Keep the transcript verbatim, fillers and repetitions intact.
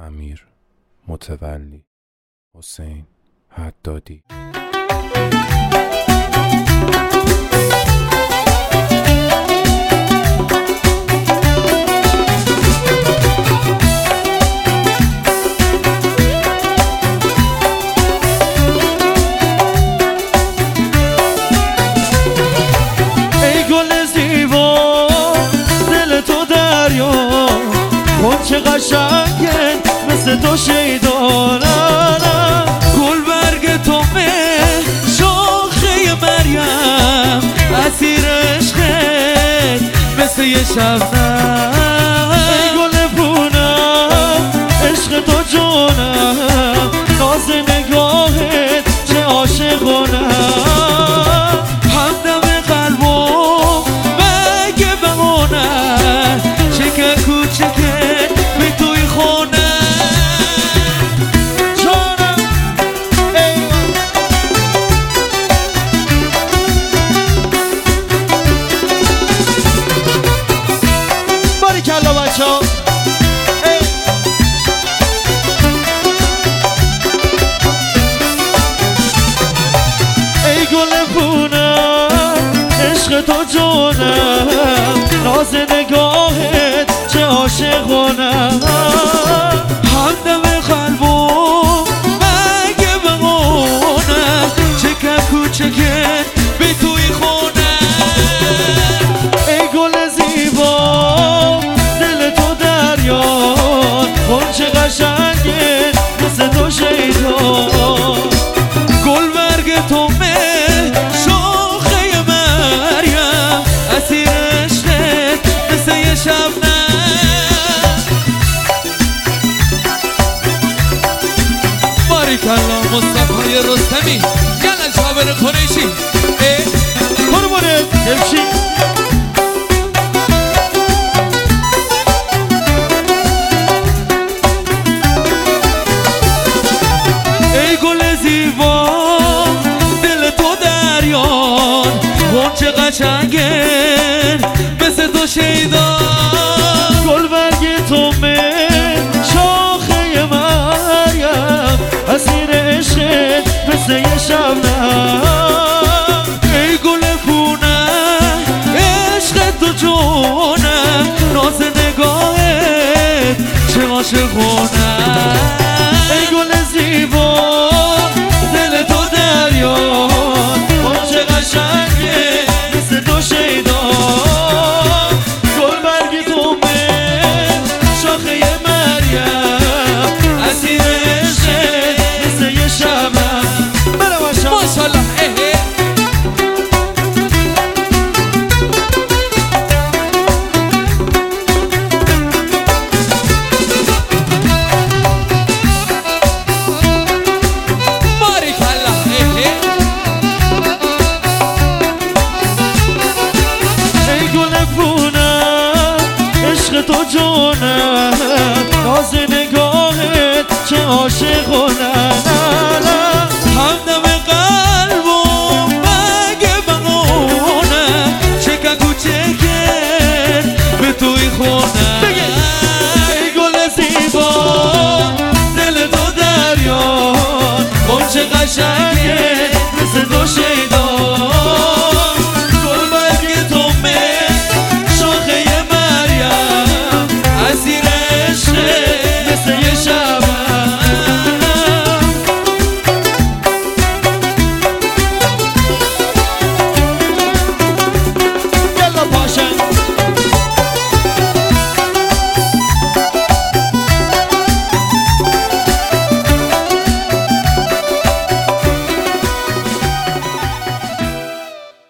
امیر متولی، حسین حدادی. چه قشنگه مثل تو شیدانم، گل برگ تو به شاخه مریم، اسیر عشقت مثل یه شبنم. ای گل پونم عشق تو جونم، ناز نگاهت چه عاشقانم، همدم قلبم مگه بمانم، چکه کوچکه تو جونم، ناز نگاهت چه عاشقانم، همدم قلبم مگه بمانم، چکه کوچکت به توی خونم. ای گل زیبا دل تو دریان، غنچه قشنگه مثل تو شیطان، گل برگ تو باریکالله مصطفی رستمی، یلا جابر قریشی قربونت نمشی. ای گل زیبا دل تو دریان، غنچه قشنگه مثل تو شیدان، گل برگ تو اسیر عشقت مثل یه شبنم. ای گل پونم عشق تو جونم، ناز نگاهت چه عاشقانم. ای گل زیبا